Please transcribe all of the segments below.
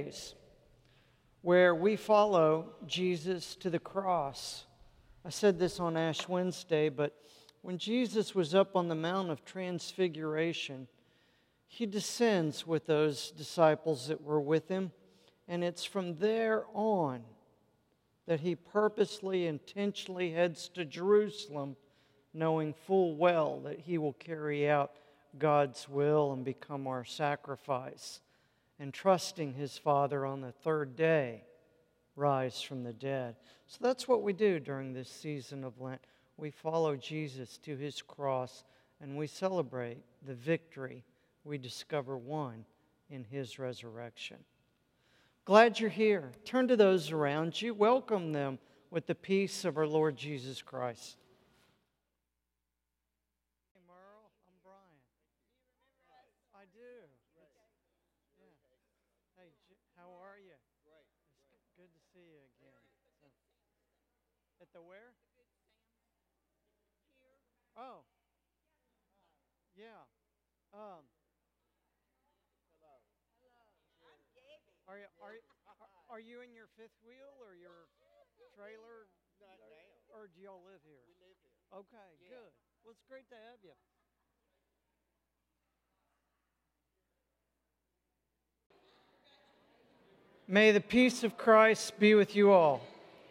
days where we follow Jesus to the cross. I said this on Ash Wednesday, but when Jesus was up on the Mount of Transfiguration, He descends with those disciples that were with Him, and it's from there on that He purposely, intentionally heads to Jerusalem, knowing full well that He will carry out God's will and become our sacrifice, and trusting His Father on the third day, rise from the dead. So that's what we do during this season of Lent. We follow Jesus to His cross, and we celebrate the victory we discover won in His resurrection. Glad you're here. Turn to those around you. Welcome them with the peace of our Lord Jesus Christ. Hey, Merle, I'm Brian. I do. Yeah. Hey, how are you? Great. It's good to see you again. At the where? Oh. Yeah. Hello. Are you in your fifth wheel or your trailer? Not now. Or do y'all live here? We live here. Okay, Yeah. good. Well, it's great to have you. May the peace of Christ be with you all.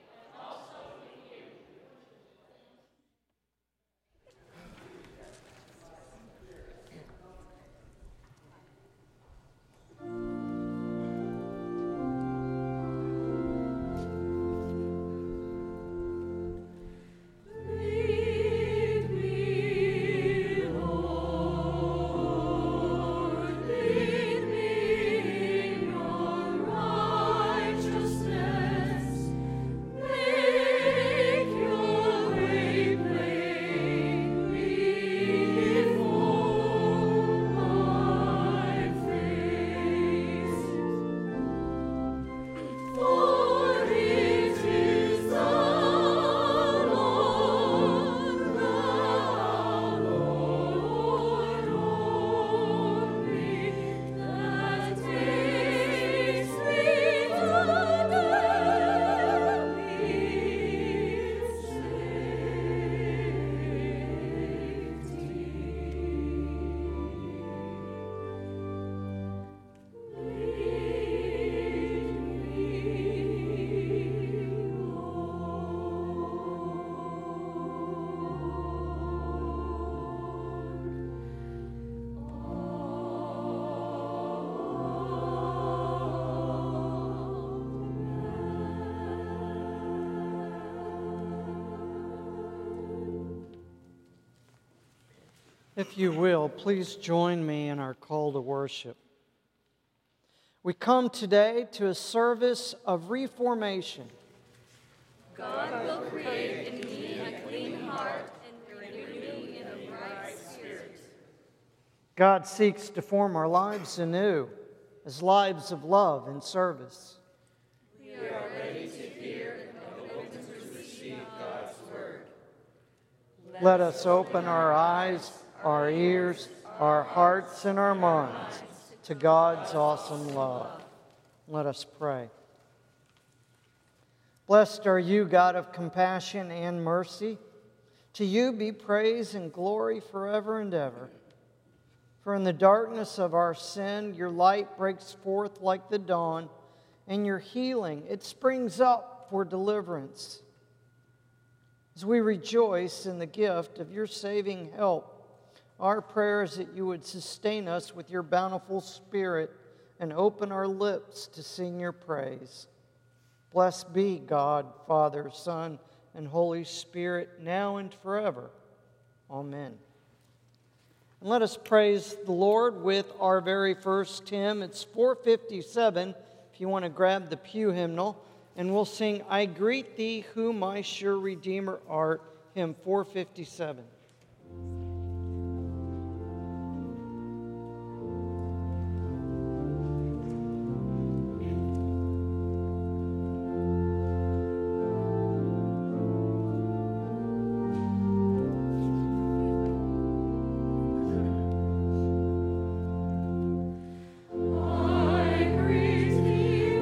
If you will, please join me in our call to worship. We come today to a service of reformation. God will create in me a clean heart and renew me in a right spirit. God seeks to form our lives anew as lives of love and service. We are ready to hear and open to receive God's word. Let us open our eyes, our ears, our hearts, and our minds to God's awesome love. Let us pray. Blessed are you, God of compassion and mercy. To you be praise and glory forever and ever. For in the darkness of our sin, your light breaks forth like the dawn, and your healing, it springs up for deliverance. As we rejoice in the gift of your saving help, our prayer is that you would sustain us with your bountiful Spirit and open our lips to sing your praise. Blessed be God, Father, Son, and Holy Spirit, now and forever. Amen. And let us praise the Lord with our very first hymn. It's 457, if you want to grab the pew hymnal. And we'll sing, I Greet Thee, Who My Sure Redeemer Art, hymn 457. I greet thee.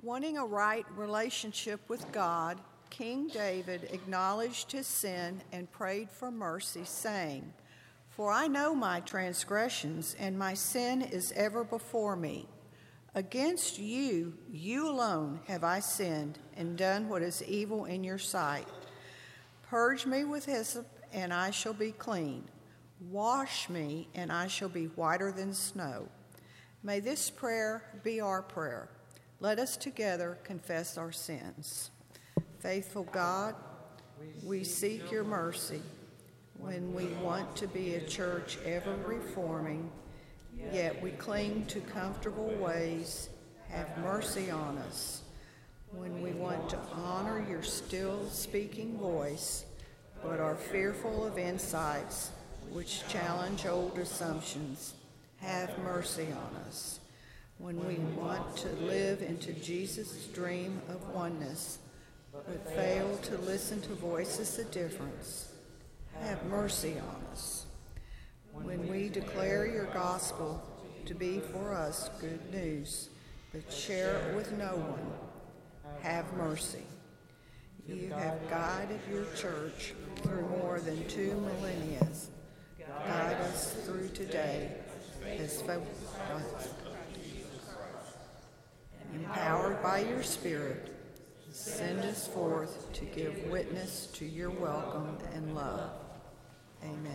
Wanting a right relationship with God, King David acknowledged his sin and prayed for mercy, saying, "For I know my transgressions, and my sin is ever before me. Against you, you alone, have I sinned and done what is evil in your sight. Purge me with hyssop, and I shall be clean. Wash me, and I shall be whiter than snow." May this prayer be our prayer. Let us together confess our sins. Faithful God, we seek your mercy when we want to be a church ever reforming, yet we cling to comfortable ways. Have mercy on us. When we want to honor your still speaking voice, but are fearful of insights which challenge old assumptions, have mercy on us. When we want to live into Jesus' dream of oneness, but fail to listen to voices of difference, have mercy on us. When we declare your gospel to be for us good news, but share it with no one, have mercy. You have guided your church through more than 2 millennia. Guide us through today as empowered by your Spirit, send us forth to give witness to your welcome and love. Amen.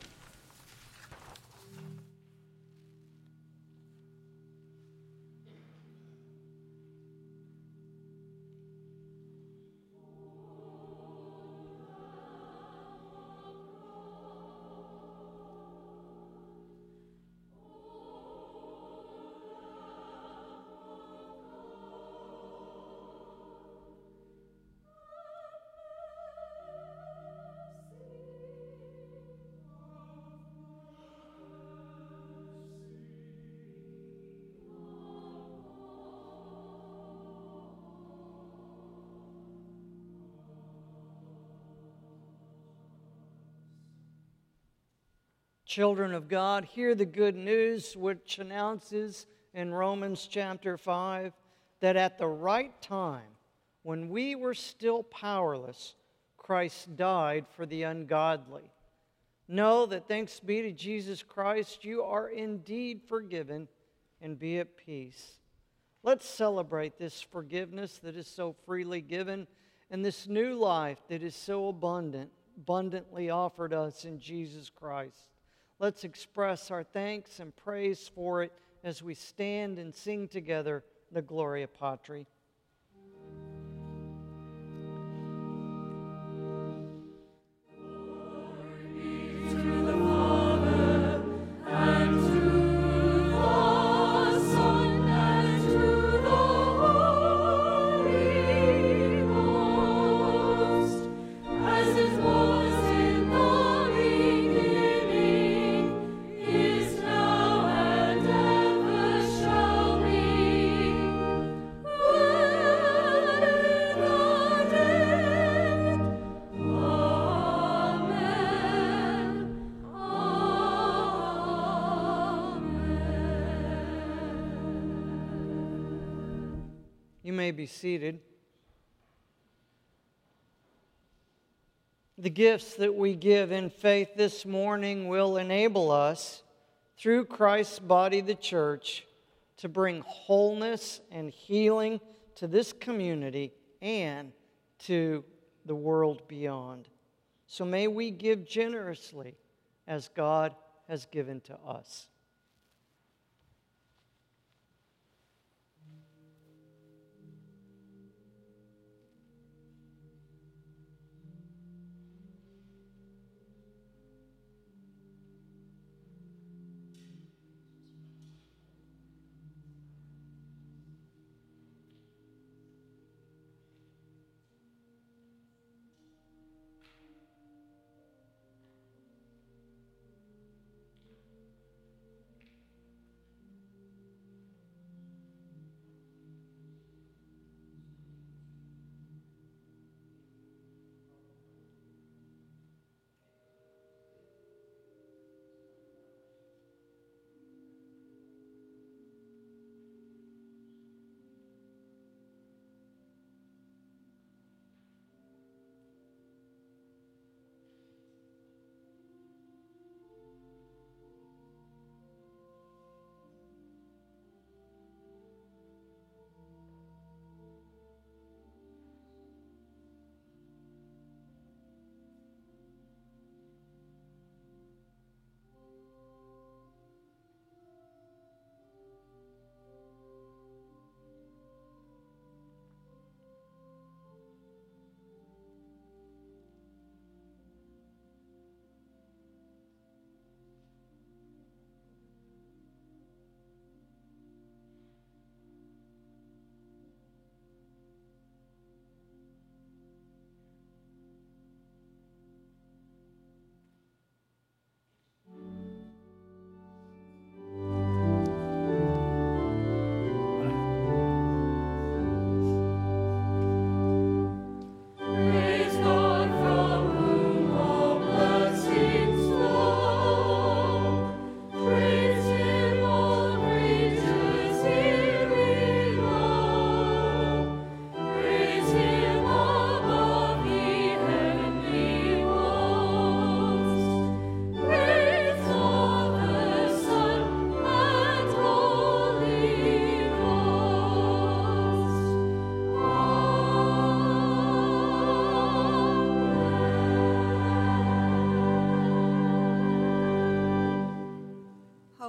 Children of God, hear the good news which announces in Romans chapter 5 that at the right time, when we were still powerless, Christ died for the ungodly. Know that thanks be to Jesus Christ, you are indeed forgiven, and be at peace. Let's celebrate this forgiveness that is so freely given and this new life that is so abundantly offered us in Jesus Christ. Let's express our thanks and praise for it as we stand and sing together the Gloria Patri. You may be seated. The gifts that we give in faith this morning will enable us, through Christ's body, the church, to bring wholeness and healing to this community and to the world beyond. So may we give generously as God has given to us.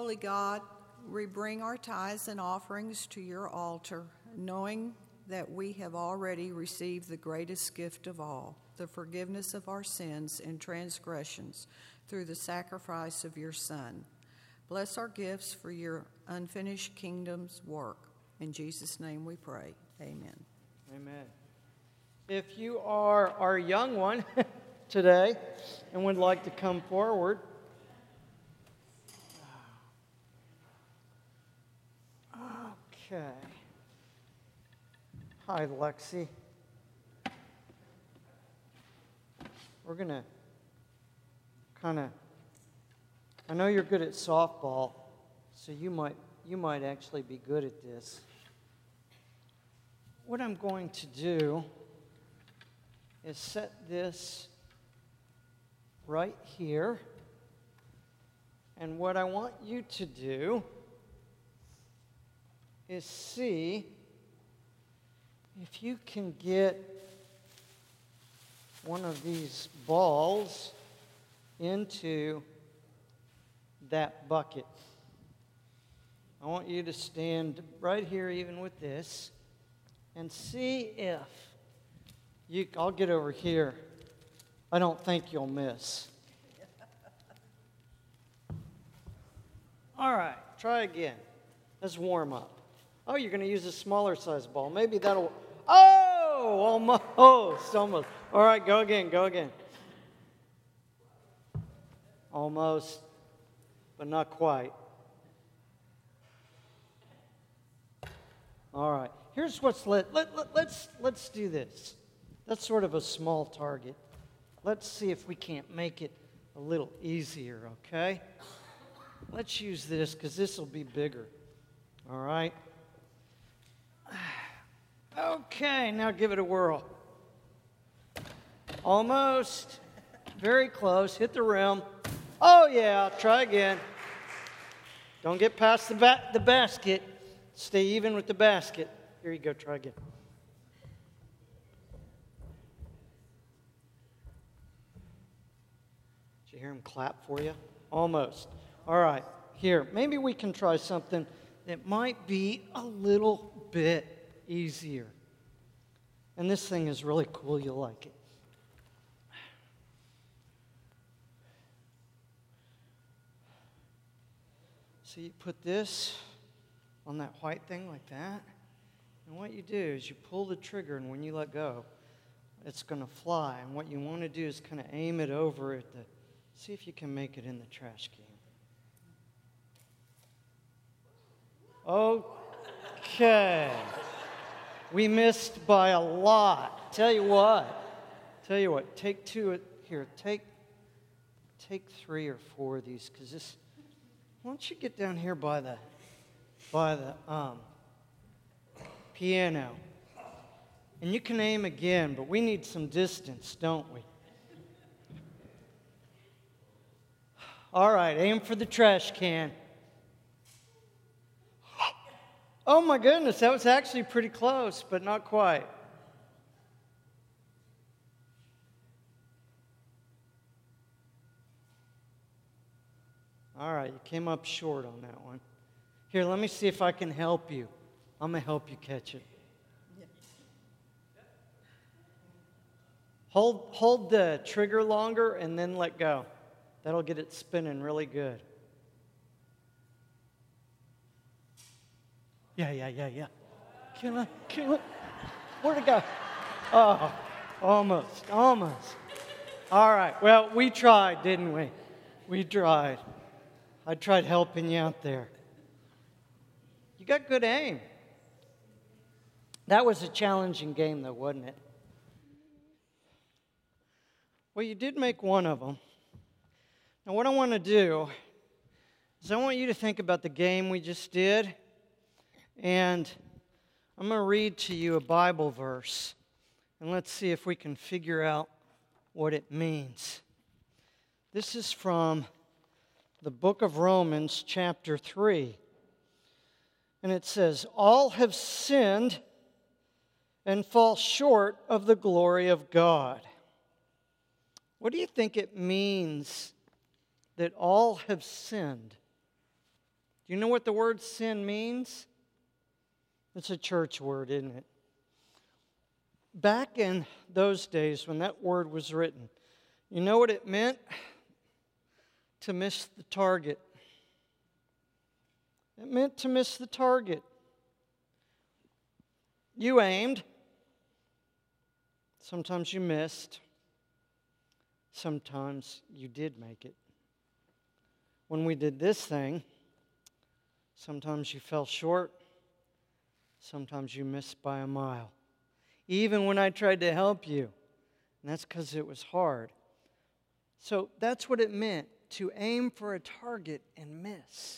Holy God, we bring our tithes and offerings to your altar, knowing that we have already received the greatest gift of all, the forgiveness of our sins and transgressions through the sacrifice of your Son. Bless our gifts for your unfinished kingdom's work. In Jesus' name we pray. Amen. Amen. If you are our young one today and would like to come forward, okay. Hi, Lexi. We're going to I know you're good at softball, so you might actually be good at this. What I'm going to do is set this right here. And what I want you to do is see if you can get one of these balls into that bucket. I want you to stand right here even with this and see if I'll get over here. I don't think you'll miss. All right, try again. Let's warm up. Oh, you're going to use a smaller size ball. Maybe that'll... Oh, almost. All right, go again. Almost, but not quite. All right. Here's what's let's do this. That's sort of a small target. Let's see if we can't make it a little easier, okay? Let's use this because this will be bigger. All right? Okay, now give it a whirl. Almost. Very close. Hit the rim. Oh, yeah. Try again. Don't get past the basket. Stay even with the basket. Here you go. Try again. Did you hear him clap for you? Almost. All right. Here. Maybe we can try something that might be a little bit easier. And this thing is really cool. You'll like it. So you put this on that white thing like that. And what you do is you pull the trigger, and when you let go, it's going to fly. And what you want to do is kind of aim it over at see if you can make it in the trash can. Okay. We missed by a lot. Tell you what, take two here. Take 3 or 4 of these, because this. Why don't you get down here by the piano, and you can aim again, but we need some distance, don't we? All right, aim for the trash can. Oh my goodness, that was actually pretty close, but not quite. All right, you came up short on that one. Here, let me see if I can help you. I'm going to help you catch it. Hold the trigger longer and then let go. That'll get it spinning really good. Yeah. Kill it. Where'd it go? Oh, almost. All right, well, we tried, didn't we? We tried. I tried helping you out there. You got good aim. That was a challenging game, though, wasn't it? Well, you did make one of them. Now, what I want to do is I want you to think about the game we just did, and I'm going to read to you a Bible verse, and let's see if we can figure out what it means. This is from the book of Romans, chapter 3. And it says, "All have sinned and fall short of the glory of God." What do you think it means that all have sinned? Do you know what the word sin means? It's a church word, isn't it? Back in those days when that word was written, you know what it meant? To miss the target. It meant to miss the target. You aimed. Sometimes you missed. Sometimes you did make it. When we did this thing, sometimes you fell short. Sometimes you missed by a mile. Even when I tried to help you. And that's because it was hard. So that's what it meant, to aim for a target and miss.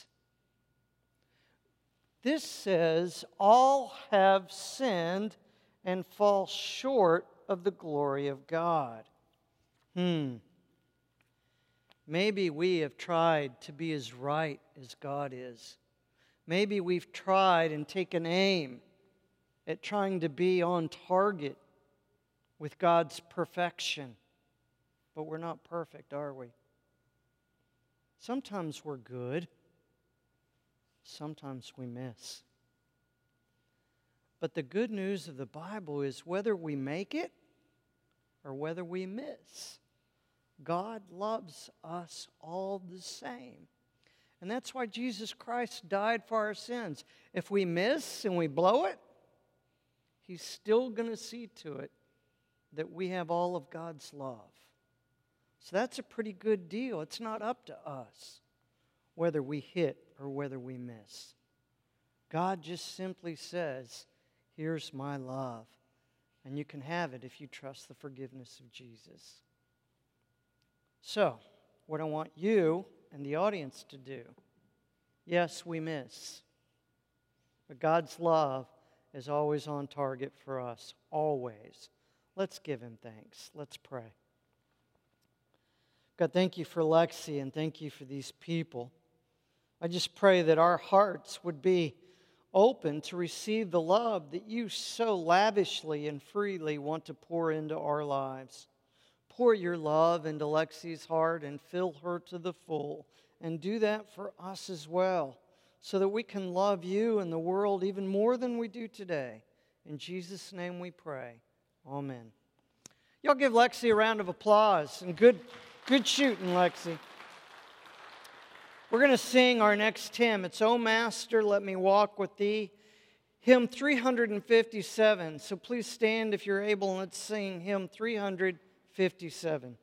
This says, all have sinned and fall short of the glory of God. Maybe we have tried to be as right as God is. Maybe we've tried and taken aim at trying to be on target with God's perfection. But we're not perfect, are we? Sometimes we're good. Sometimes we miss. But the good news of the Bible is whether we make it or whether we miss, God loves us all the same. And that's why Jesus Christ died for our sins. If we miss and we blow it, He's still going to see to it that we have all of God's love. So that's a pretty good deal. It's not up to us whether we hit or whether we miss. God just simply says, here's my love. And you can have it if you trust the forgiveness of Jesus. So, what I want you and the audience to do, yes, we miss. But God's love is always on target for us, always. Let's give Him thanks. Let's pray. God, thank you for Lexi and thank you for these people. I just pray that our hearts would be open to receive the love that you so lavishly and freely want to pour into our lives. Pour your love into Lexi's heart and fill her to the full. And do that for us as well, so that we can love you and the world even more than we do today. In Jesus' name we pray. Amen. Y'all give Lexi a round of applause. And good shooting, Lexi. We're going to sing our next hymn. It's O Master, Let Me Walk With Thee. Hymn 357. So please stand if you're able and let's sing hymn 357.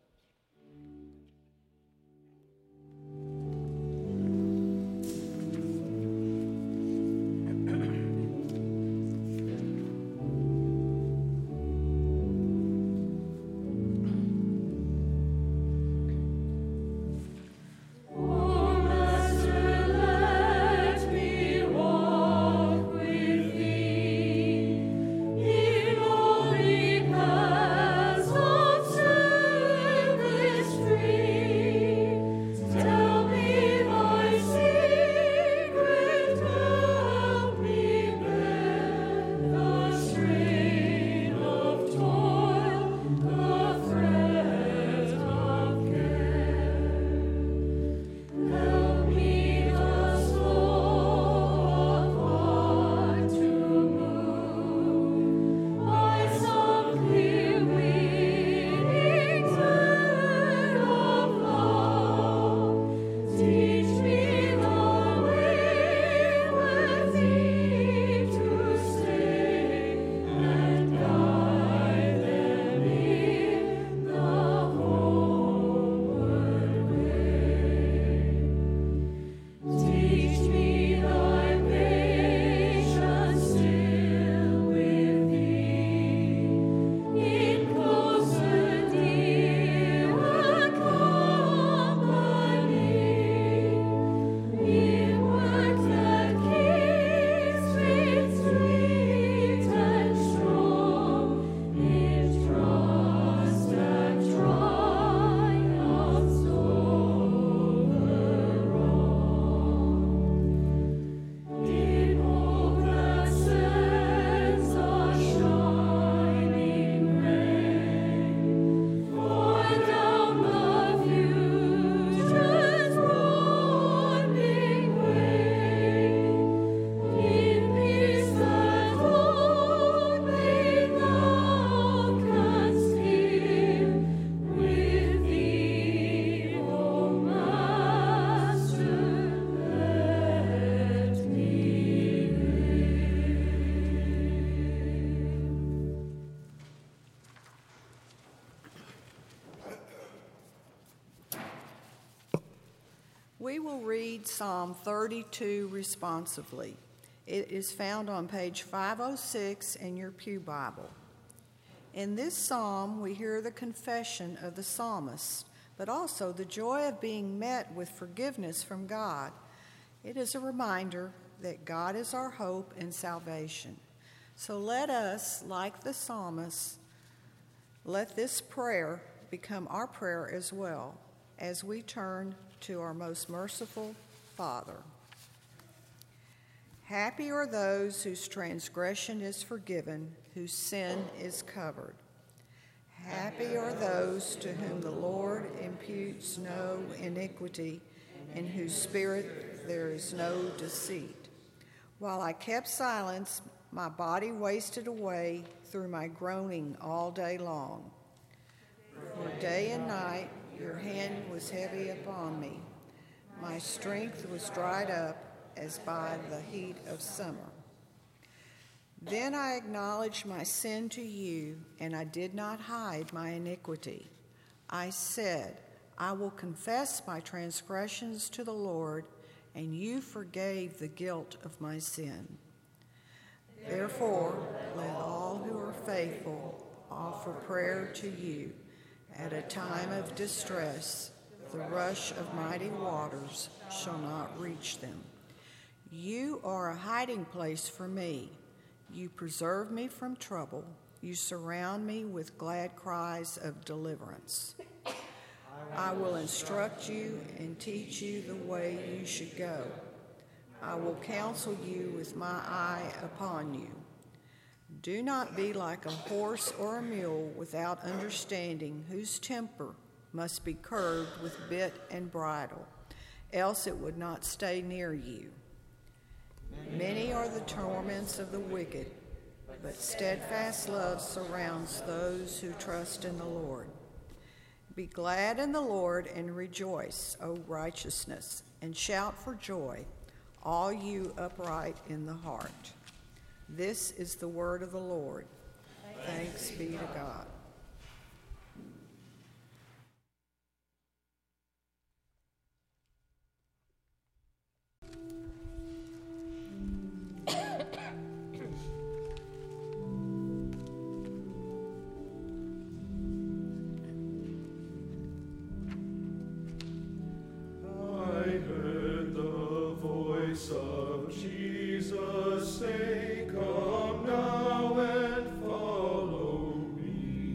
Holy paths of We will read Psalm 32 responsively. It is found on page 506 in your Pew Bible. In this psalm, we hear the confession of the psalmist, but also the joy of being met with forgiveness from God. It is a reminder that God is our hope and salvation. So let us, like the psalmist, let this prayer become our prayer as well as we turn to our most merciful Father. Happy are those whose transgression is forgiven, whose sin is covered. Happy are those to whom the Lord imputes no iniquity, in whose spirit there is no deceit. While I kept silence, my body wasted away through my groaning all day long. For day and night your hand was heavy upon me. My strength was dried up as by the heat of summer. Then I acknowledged my sin to you, and I did not hide my iniquity. I said, I will confess my transgressions to the Lord, and you forgave the guilt of my sin. Therefore, let all who are faithful offer prayer to you. At a time of distress, the rush of mighty waters shall not reach them. You are a hiding place for me. You preserve me from trouble. You surround me with glad cries of deliverance. I will instruct you and teach you the way you should go. I will counsel you with my eye upon you. Do not be like a horse or a mule without understanding, whose temper must be curbed with bit and bridle, else it would not stay near you. Many are the torments of the wicked, but steadfast love surrounds those who trust in the Lord. Be glad in the Lord and rejoice, O righteousness, and shout for joy, all you upright in the heart. This is the word of the Lord. Thanks be to God. Jesus say, come now and follow me.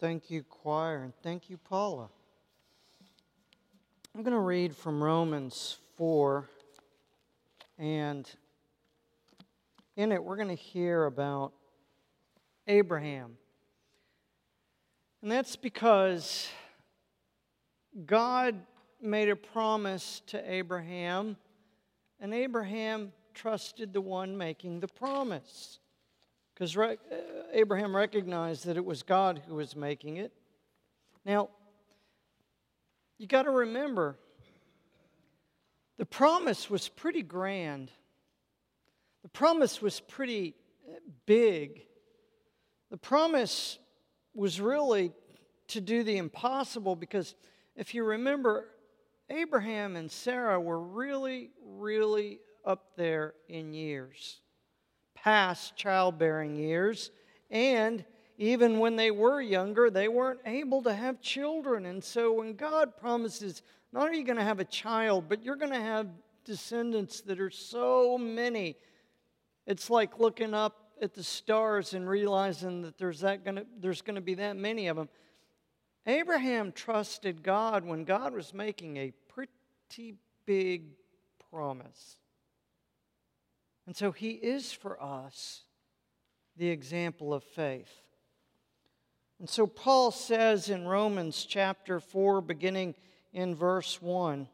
Thank you, choir, and thank you, Paula. I'm going to read from Romans 4, and in it we're going to hear about Abraham. And that's because God made a promise to Abraham, and Abraham trusted the one making the promise. Because Abraham recognized that it was God who was making it. Now, you got to remember, the promise was pretty grand. The promise was pretty big. The promise was really to do the impossible, because if you remember, Abraham and Sarah were really, really up there in years, past childbearing years, and even when they were younger, they weren't able to have children. And so when God promises, not are you going to have a child, but you're going to have descendants that are so many, it's like looking up at the stars and realizing that there's going to be that many of them. Abraham trusted God when God was making a pretty big promise. And so he is for us the example of faith. And so Paul says in Romans chapter 4, beginning in verse 1,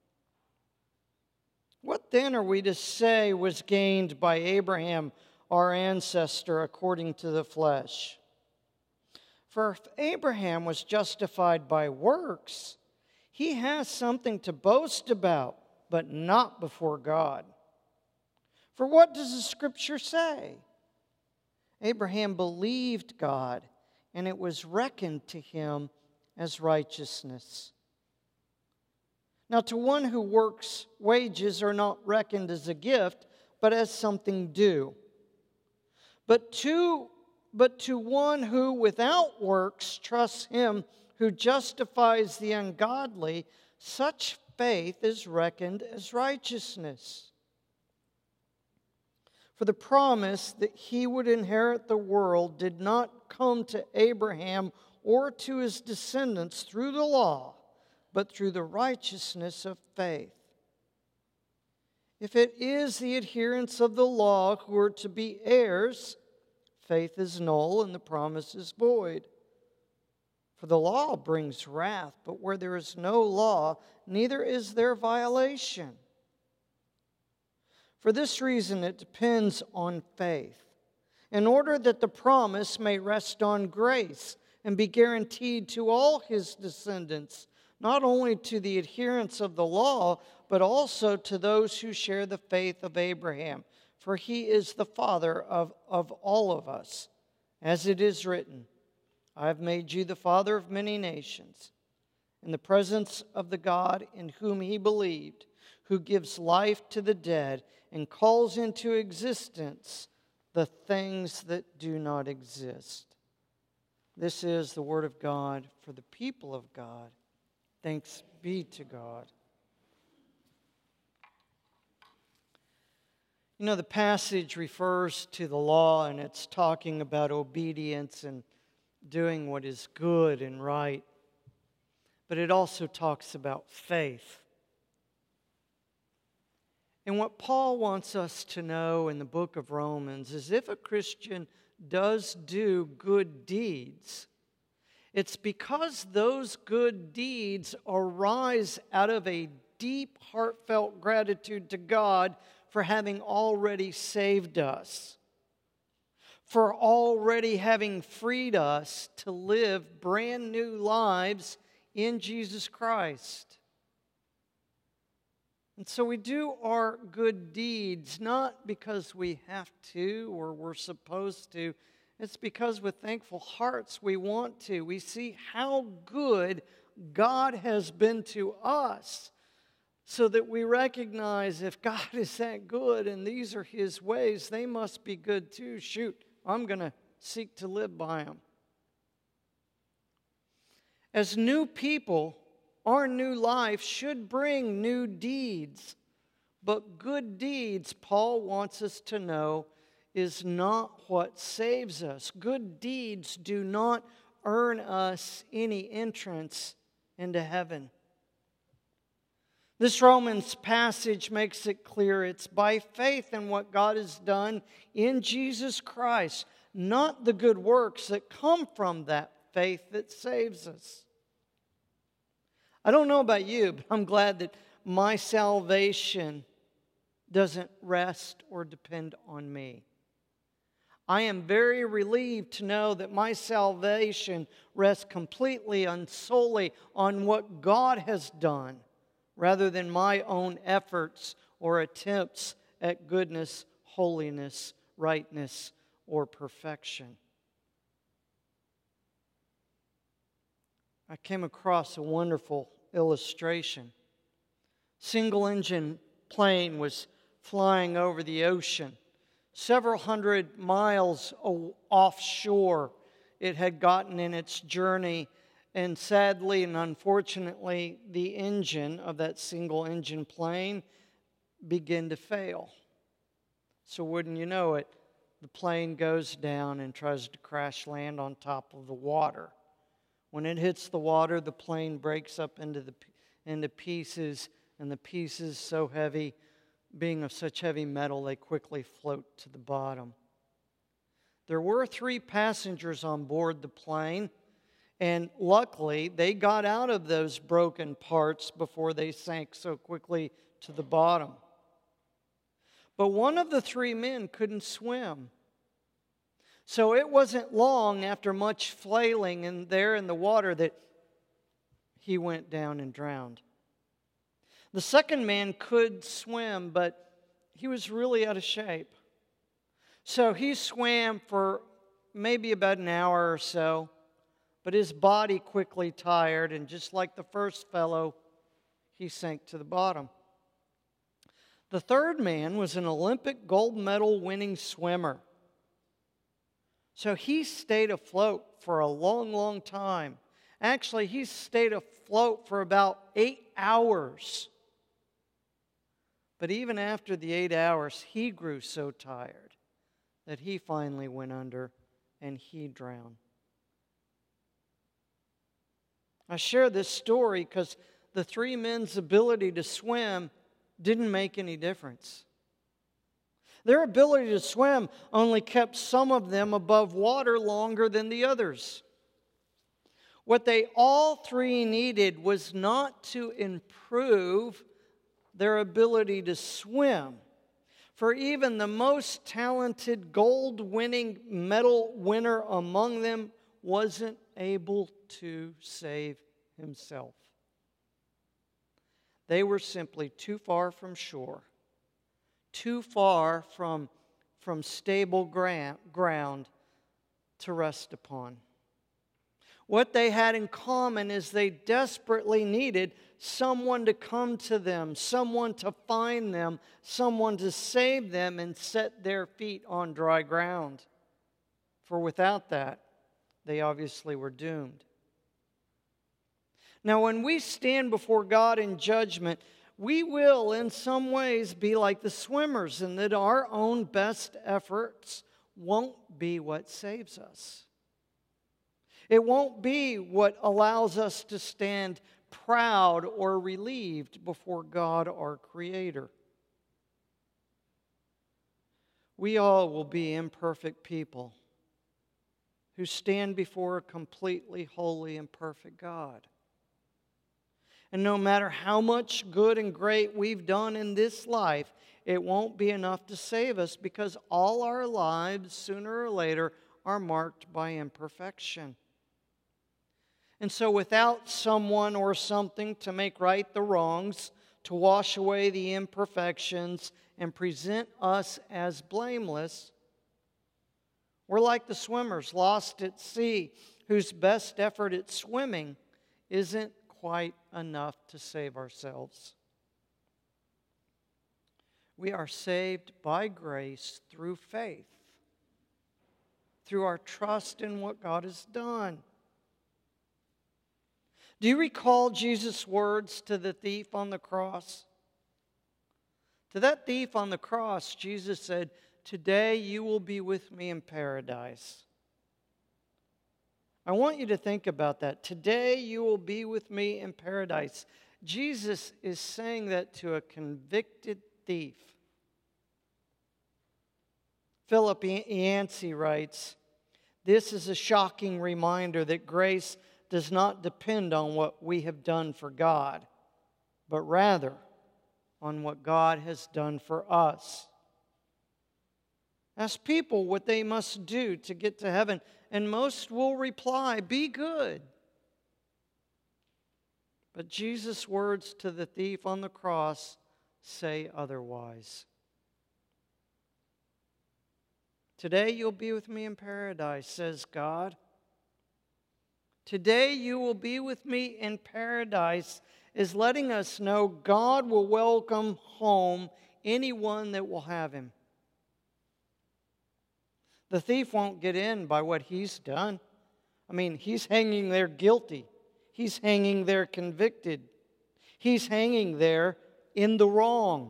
"What then are we to say was gained by Abraham, our ancestor, according to the flesh? For if Abraham was justified by works, he has something to boast about, but not before God. For what does the Scripture say? Abraham believed God, and it was reckoned to him as righteousness. Now, to one who works, wages are not reckoned as a gift, but as something due. But to one who without works trusts him who justifies the ungodly, such faith is reckoned as righteousness. For the promise that he would inherit the world did not come to Abraham or to his descendants through the law, but through the righteousness of faith. If it is the adherents of the law who are to be heirs, faith is null and the promise is void. For the law brings wrath, but where there is no law, neither is there violation. For this reason, it depends on faith, in order that the promise may rest on grace and be guaranteed to all his descendants, not only to the adherents of the law, but also to those who share the faith of Abraham. For he is the father of all of us. As it is written, I have made you the father of many nations, in the presence of the God in whom he believed, who gives life to the dead and calls into existence the things that do not exist. This is the word of God for the people of God. Thanks be to God. You know, the passage refers to the law, and it's talking about obedience and doing what is good and right. But it also talks about faith. And what Paul wants us to know in the book of Romans is if a Christian does do good deeds, it's because those good deeds arise out of a deep, heartfelt gratitude to God for having already saved us, for already having freed us to live brand new lives in Jesus Christ. And so we do our good deeds not because we have to or we're supposed to. It's because with thankful hearts we want to. We see how good God has been to us, so that we recognize if God is that good and these are his ways, they must be good too. Shoot, I'm going to seek to live by them. As new people, our new life should bring new deeds. But good deeds, Paul wants us to know, is not what saves us. Good deeds do not earn us any entrance into heaven. This Romans passage makes it clear it's by faith in what God has done in Jesus Christ, not the good works that come from that faith that saves us. I don't know about you, but I'm glad that my salvation doesn't rest or depend on me. I am very relieved to know that my salvation rests completely and solely on what God has done, rather than my own efforts or attempts at goodness, holiness, rightness, or perfection. I came across a wonderful illustration. Single-engine plane was flying over the ocean. Several hundred miles offshore, it had gotten in its journey, and sadly and unfortunately, the engine of that single-engine plane began to fail. So wouldn't you know it, the plane goes down and tries to crash land on top of the water. When it hits the water, the plane breaks up into pieces, and the pieces so heavy, being of such heavy metal, they quickly float to the bottom. There were 3 passengers on board the plane, and luckily they got out of those broken parts before they sank so quickly to the bottom. But one of the 3 men couldn't swim. So it wasn't long after much flailing in the water that he went down and drowned. The second man could swim, but he was really out of shape. So he swam for maybe about an hour or so, but his body quickly tired, and just like the first fellow, he sank to the bottom. The third man was an Olympic gold medal winning swimmer. So he stayed afloat for a long, long time. Actually, he stayed afloat for about 8 hours. But even after the 8 hours, he grew so tired that he finally went under and he drowned. I share this story because the 3 men's ability to swim didn't make any difference. Their ability to swim only kept some of them above water longer than the others. What they all 3 needed was not to improve their ability to swim. For even the most talented gold-winning medal winner among them wasn't able to save himself. They were simply too far from shore, too far from stable ground to rest upon. What they had in common is they desperately needed someone to come to them, someone to find them, someone to save them and set their feet on dry ground. For without that, they obviously were doomed. Now, when we stand before God in judgment, we will in some ways be like the swimmers, in that our own best efforts won't be what saves us. It won't be what allows us to stand proud or relieved before God, our Creator. We all will be imperfect people who stand before a completely holy and perfect God. And no matter how much good and great we've done in this life, it won't be enough to save us, because all our lives, sooner or later, are marked by imperfection. And so without someone or something to make right the wrongs, to wash away the imperfections, and present us as blameless, we're like the swimmers lost at sea, whose best effort at swimming isn't quite enough to save ourselves. We are saved by grace through faith, through our trust in what God has done. Do you recall Jesus' words to the thief on the cross? To that thief on the cross, Jesus said, "Today you will be with me in paradise." I want you to think about that. Today you will be with me in paradise. Jesus is saying that to a convicted thief. Philip Yancey writes, "This is a shocking reminder that grace does not depend on what we have done for God, but rather on what God has done for us." Ask people what they must do to get to heaven, and most will reply, "Be good." But Jesus' words to the thief on the cross say otherwise. Today you'll be with me in paradise, says God. Today you will be with me in paradise is letting us know God will welcome home anyone that will have Him. The thief won't get in by what he's done. I mean, he's hanging there guilty. He's hanging there convicted. He's hanging there in the wrong.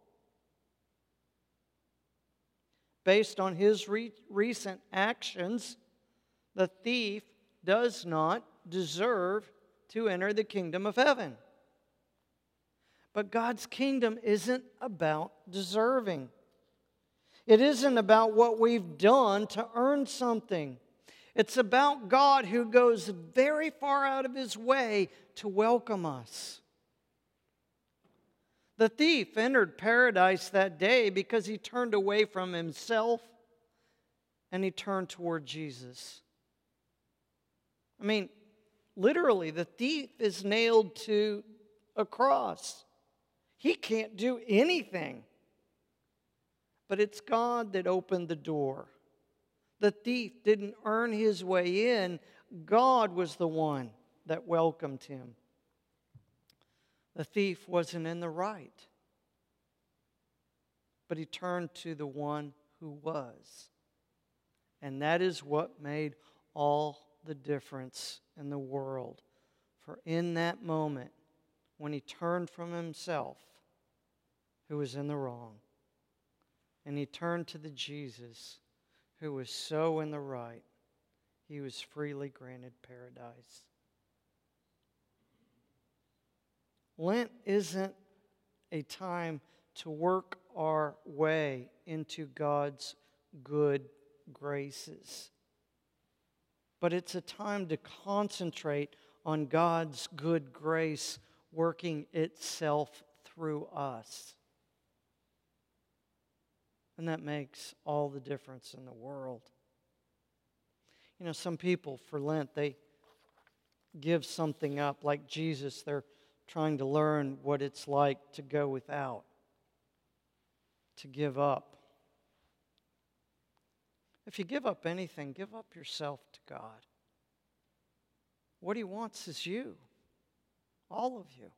Based on his recent actions, the thief does not deserve to enter the kingdom of heaven. But God's kingdom isn't about deserving. It isn't about what we've done to earn something. It's about God who goes very far out of His way to welcome us. The thief entered paradise that day because he turned away from himself and he turned toward Jesus. I mean, literally, the thief is nailed to a cross. He can't do anything. But it's God that opened the door. The thief didn't earn his way in. God was the one that welcomed him. The thief wasn't in the right. But he turned to the one who was. And that is what made all the difference in the world. For in that moment, when he turned from himself, who was in the wrong, and he turned to the Jesus who was so in the right, he was freely granted paradise. Lent isn't a time to work our way into God's good graces, but it's a time to concentrate on God's good grace working itself through us. And that makes all the difference in the world. You know, some people for Lent, they give something up. Like Jesus, they're trying to learn what it's like to go without, to give up. If you give up anything, give up yourself to God. What He wants is you, all of you.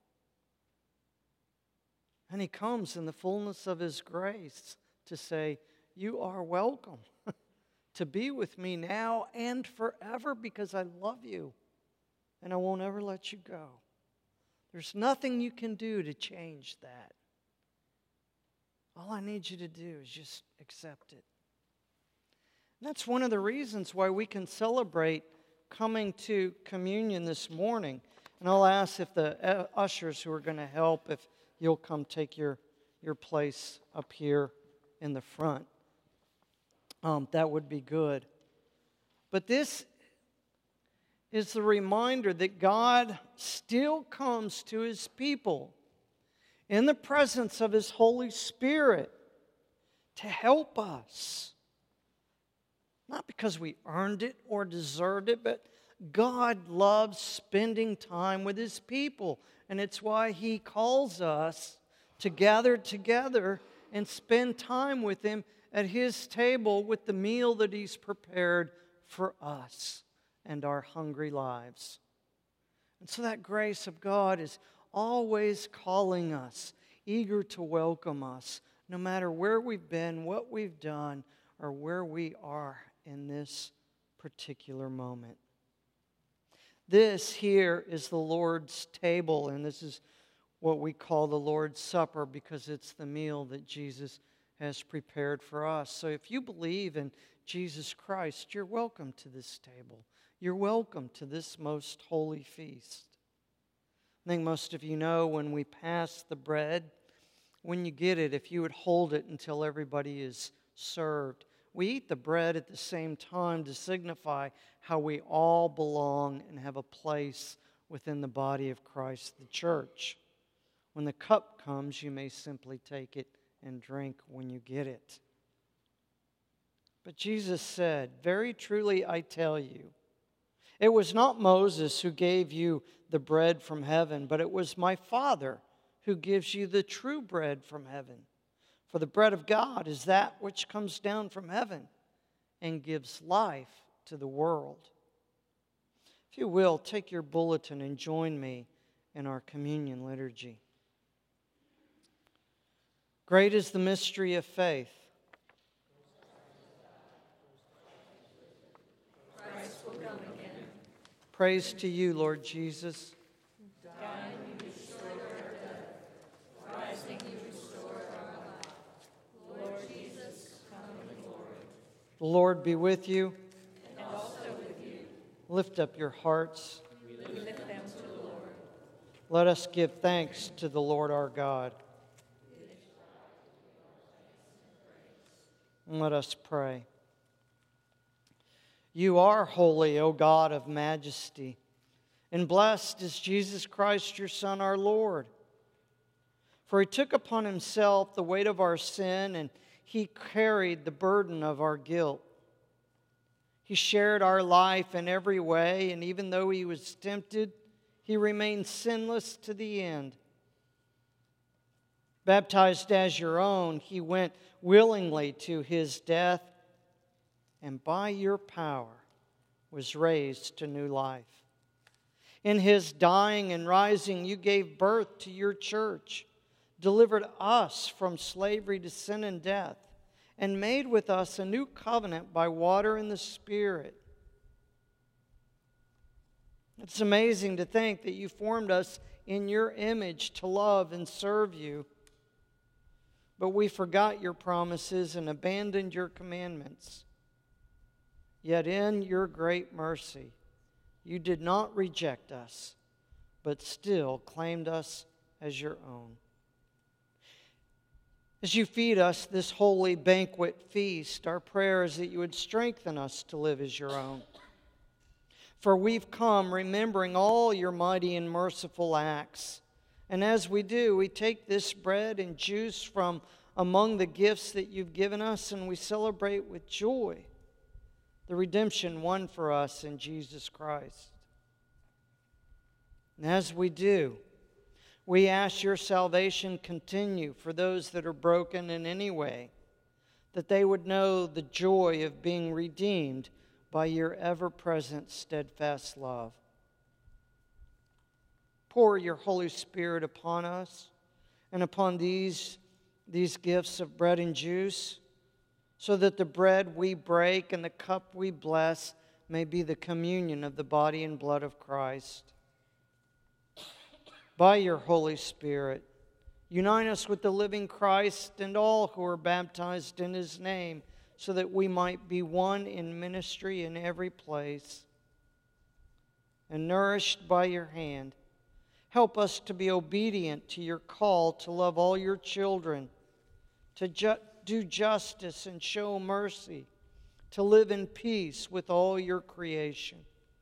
And He comes in the fullness of His grace to say, you are welcome to be with me now and forever because I love you and I won't ever let you go. There's nothing you can do to change that. All I need you to do is just accept it. And that's one of the reasons why we can celebrate coming to communion this morning. And I'll ask if the ushers who are going to help, if you'll come take your place up here in the front. That would be good. But this is the reminder that God still comes to His people in the presence of His Holy Spirit to help us. Not because we earned it or deserved it, but God loves spending time with His people. And it's why He calls us to gather together and spend time with Him at His table with the meal that He's prepared for us and our hungry lives. And so that grace of God is always calling us, eager to welcome us, no matter where we've been, what we've done, or where we are in this particular moment. This here is the Lord's table, and this is what we call the Lord's Supper because it's the meal that Jesus has prepared for us. So if you believe in Jesus Christ, you're welcome to this table. you're welcome to this most holy feast. I think most of you know when we pass the bread, when you get it, if you would hold it until everybody is served. We eat the bread at the same time to signify how we all belong and have a place within the body of Christ, the church. When the cup comes, you may simply take it and drink when you get it. But Jesus said, "Very truly I tell you, it was not Moses who gave you the bread from heaven, but it was my Father who gives you the true bread from heaven. For the bread of God is that which comes down from heaven and gives life to the world." If you will, take your bulletin and join me in our communion liturgy. Great is the mystery of faith. Christ will come again. Praise to you, Lord Jesus. Dying, you restored our death. Rising, you restored our life. Lord Jesus, come in glory. The Lord be with you. And also with you. Lift up your hearts. We lift them to the Lord. Let us give thanks to the Lord our God. And let us pray. You are holy, O God of majesty, and blessed is Jesus Christ, your Son, our Lord. For he took upon himself the weight of our sin, and he carried the burden of our guilt. He shared our life in every way, and even though he was tempted, he remained sinless to the end. Baptized as your own, he went willingly to his death, and by your power was raised to new life. In his dying and rising, you gave birth to your church, delivered us from slavery to sin and death, and made with us a new covenant by water and the Spirit. It's amazing to think that you formed us in your image to love and serve you. But we forgot your promises and abandoned your commandments. Yet in your great mercy, you did not reject us, but still claimed us as your own. As you feed us this holy banquet feast, our prayer is that you would strengthen us to live as your own. For we've come remembering all your mighty and merciful acts. And as we do, we take this bread and juice from among the gifts that you've given us, and we celebrate with joy the redemption won for us in Jesus Christ. And as we do, we ask your salvation continue for those that are broken in any way, that they would know the joy of being redeemed by your ever-present steadfast love. Pour your Holy Spirit upon us and upon these gifts of bread and juice, so that the bread we break and the cup we bless may be the communion of the body and blood of Christ. By your Holy Spirit, unite us with the living Christ and all who are baptized in his name, so that we might be one in ministry in every place. And nourished by your hand, help us to be obedient to your call to love all your children, to do justice and show mercy, to live in peace with all your creation.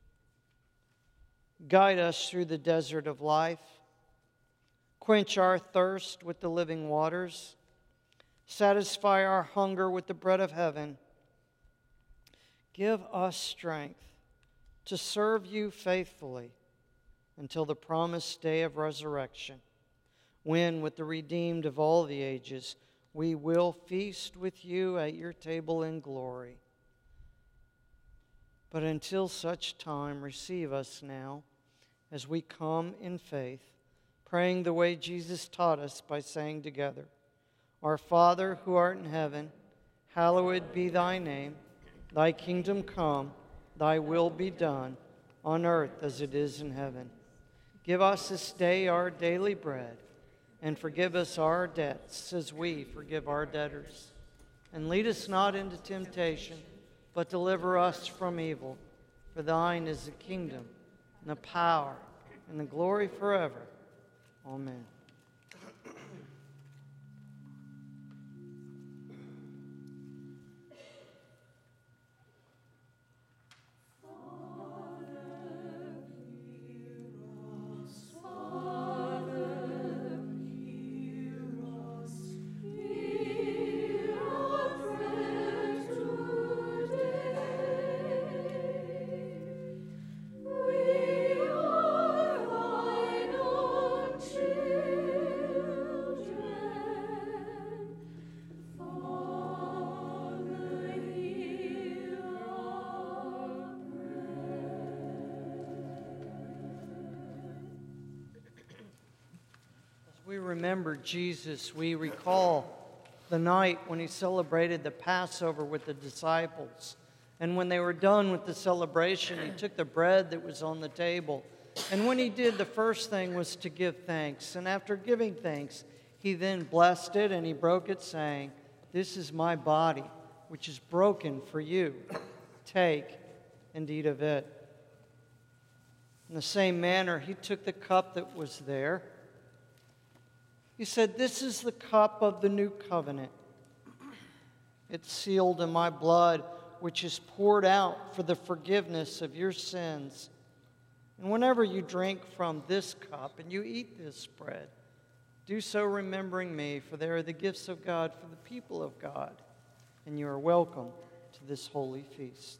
Guide us through the desert of life. Quench our thirst with the living waters. Satisfy our hunger with the bread of heaven. Give us strength to serve you faithfully until the promised day of resurrection, when, with the redeemed of all the ages, we will feast with you at your table in glory. But until such time, receive us now as we come in faith, praying the way Jesus taught us by saying together, Our Father who art in heaven, hallowed be thy name. Thy kingdom come, thy will be done, on earth as it is in heaven. Give us this day our daily bread, and forgive us our debts as we forgive our debtors. And lead us not into temptation, but deliver us from evil. For thine is the kingdom, and the power, and the glory forever. Amen. We remember Jesus, we recall the night when he celebrated the Passover with the disciples. And when they were done with the celebration, he took the bread that was on the table. And when he did, the first thing was to give thanks. And after giving thanks, he then blessed it and he broke it, saying, "This is my body, which is broken for you. Take and eat of it." In the same manner, he took the cup that was there. He said, "This is the cup of the new covenant. It's sealed in my blood, which is poured out for the forgiveness of your sins. And whenever you drink from this cup and you eat this bread, do so remembering me, for they are the gifts of God for the people of God, and you are welcome to this holy feast."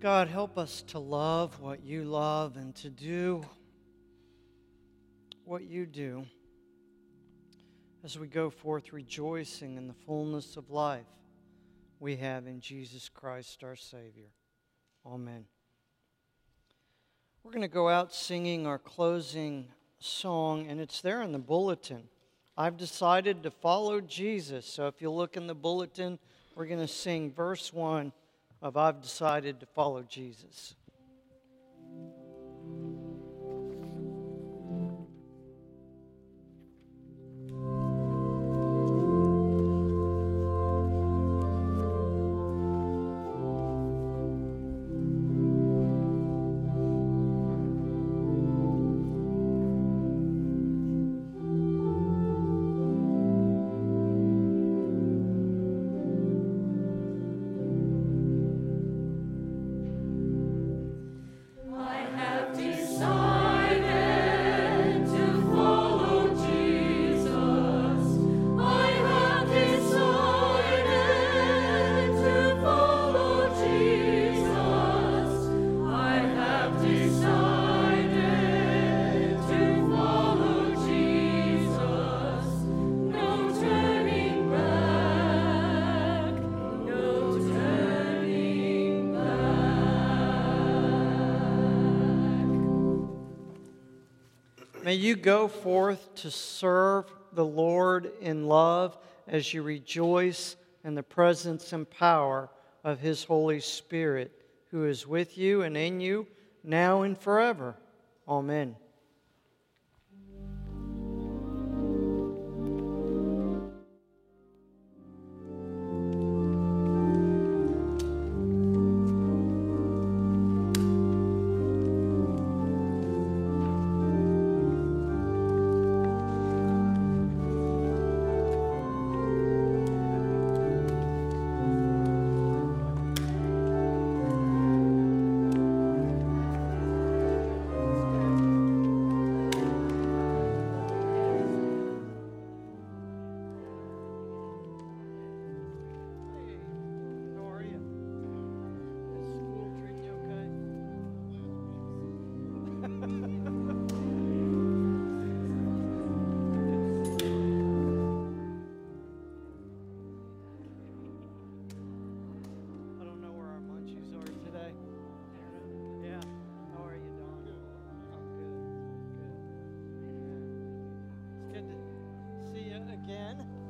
God, help us to love what you love and to do what you do as we go forth rejoicing in the fullness of life we have in Jesus Christ our Savior. Amen. We're going to go out singing our closing song, and it's there in the bulletin. I've decided to follow Jesus. So if you look in the bulletin, we're going to sing verse 1 of I've decided to follow Jesus. May you go forth to serve the Lord in love as you rejoice in the presence and power of His Holy Spirit, who is with you and in you now and forever. Amen. Again.